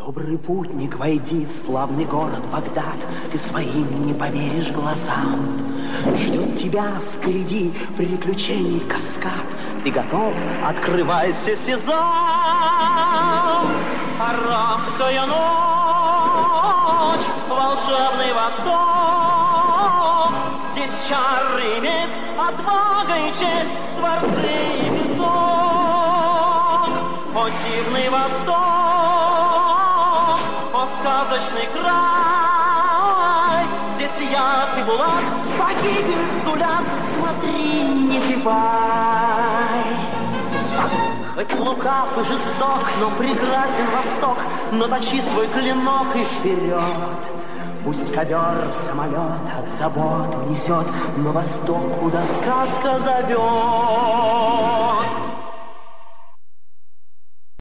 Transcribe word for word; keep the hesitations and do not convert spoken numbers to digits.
Добрый путник, войди в славный город Багдад, ты своим не поверишь глазам. Ждет тебя впереди приключений каскад, ты готов? Открывайся, сезам! Арабская ночь, волшебный восток, здесь чары, месть, отвага и честь, дворцы и песок. О, дивный восток, о, сказочный край, здесь яд и булат, погибель сулят, смотри, не зевай. Хоть лукав и жесток, но прекрасен Восток, но точи свой клинок и вперед. Пусть ковер самолет от забот унесет, но Восток, куда сказка зовет.